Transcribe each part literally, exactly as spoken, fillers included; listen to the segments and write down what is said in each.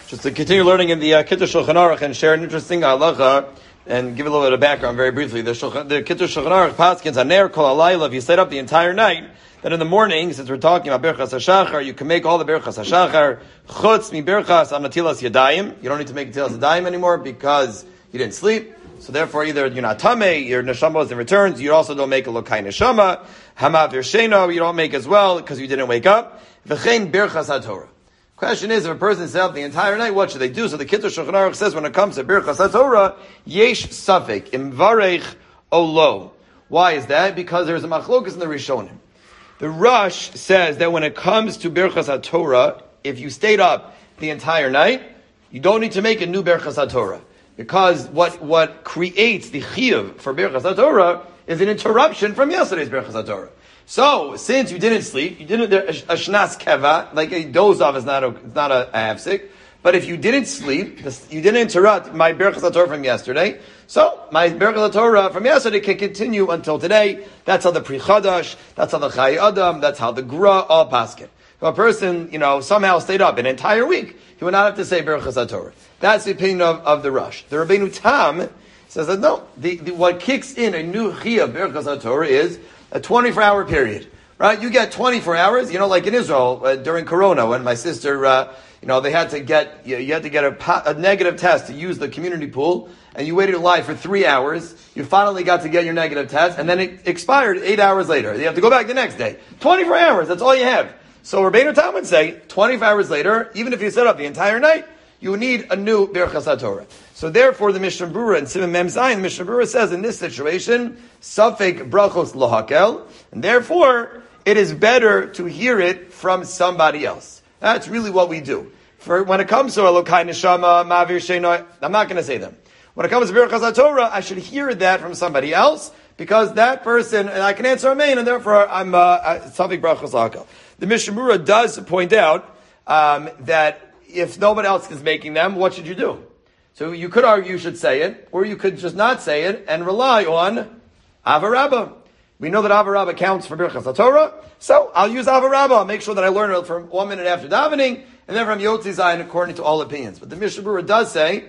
Just to continue learning in the uh, Kitur Shulchan Aruch and share an interesting halacha and give a little bit of background very briefly. The, Shulchan, the Kitur Shulchan Aruch paskins haner kol halayla. If you stayed up the entire night, then in the morning, since we're talking about Birchas HaShachar, you can make all the Birchas HaShachar chutz mi Birchas on Natilas Yadayim. You don't need to make Natilas Yadayim anymore because you didn't sleep. So therefore, either you're not tamei, your neshama is in returns. You also don't make a lokai neshama. Hamav Yersheno, you don't make as well because you didn't wake up. V'chein Birchas HaTorah. Question is, if a person stayed up the entire night, what should they do? So the Kitur Shulchan Aruch says, when it comes to Birchas HaTorah, yesh safek im varech olo. Why is that? Because there's a machlokas in the Rishonim. The Rush says that when it comes to Birchas HaTorah, if you stayed up the entire night, you don't need to make a new Birchas HaTorah. Because what, what creates the chiyuv for Birchas HaTorah is an interruption from yesterday's Birchas HaTorah. So, since you didn't sleep, you didn't, a, a shnas keva, like a doze off is not a, it's not a, a hafsik, but if you didn't sleep, you didn't interrupt my Birchas HaTorah from yesterday, so my Birchas HaTorah from yesterday can continue until today. That's how the Pri Chadash, that's how the Chai Adam, that's how the Gra all paskin. If a person, you know, somehow stayed up an entire week, he would not have to say Birchas HaTorah. That's the opinion of, of the Rush. The Rabbeinu Tam says that no, the, the, what kicks in a new Chiyah Birchas HaTorah is a twenty-four hour period, right? You get twenty-four hours, you know, like in Israel, uh, during Corona, when my sister, uh, you know, they had to get, you, you had to get a, a negative test to use the community pool, and you waited in line for three hours, you finally got to get your negative test, and then it expired eight hours later. You have to go back the next day. twenty-four hours, that's all you have. So Rabbeinu Tam would say, twenty-four hours later, even if you set up the entire night, you need a new Birchas HaTorah. So therefore, the Mishnah Berurah in Siman Mem Zayin, the Mishnah Berurah says in this situation, Safek brachos lohakel, and therefore, it is better to hear it from somebody else. That's really what we do. For when it comes to Elokai Neshama, Ma'avir Sheino, I'm not going to say them. When it comes to Birchas HaTorah, I should hear that from somebody else, because that person, and I can answer Amen, and therefore I'm uh, Safek brachos lohakel. The Mishnah Berurah does point out um, that if nobody else is making them, what should you do? So you could argue you should say it, or you could just not say it and rely on Avarabba. We know that Avarabba counts for Birchas HaTorah, so I'll use Avarabba. I'll make sure that I learn it from one minute after davening, and then from Yotzi Zayin according to all opinions. But the Mishnah Berurah does say,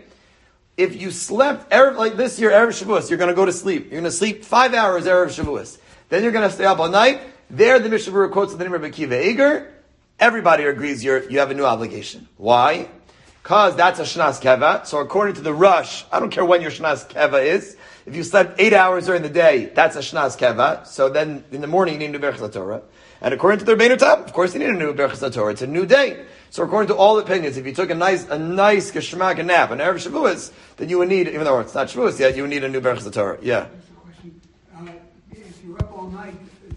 if you slept, Erev, like this year, Erev Shavuos, you're going to go to sleep. You're going to sleep five hours Erev Shavuos. Then you're going to stay up all night. There the Mishnah Berurah quotes the name of Akiva Eger. Everybody agrees you're, you have a new obligation. Why? Because that's a Shnas Keva. So according to the Rush, I don't care when your Shnas Keva is. If you slept eight hours during the day, that's a Shnas Keva. So then in the morning you need a new Birchas HaTorah. And according to the Rabbeinu Tam, of course you need a new Birchas HaTorah. It's a new day. So according to all opinions, if you took a nice, a nice Geshmak nap, an Erev Shavuos, then you would need, even though it's not Shavuos yet, you would need a new Birchas HaTorah. Yeah. That's a question. Uh,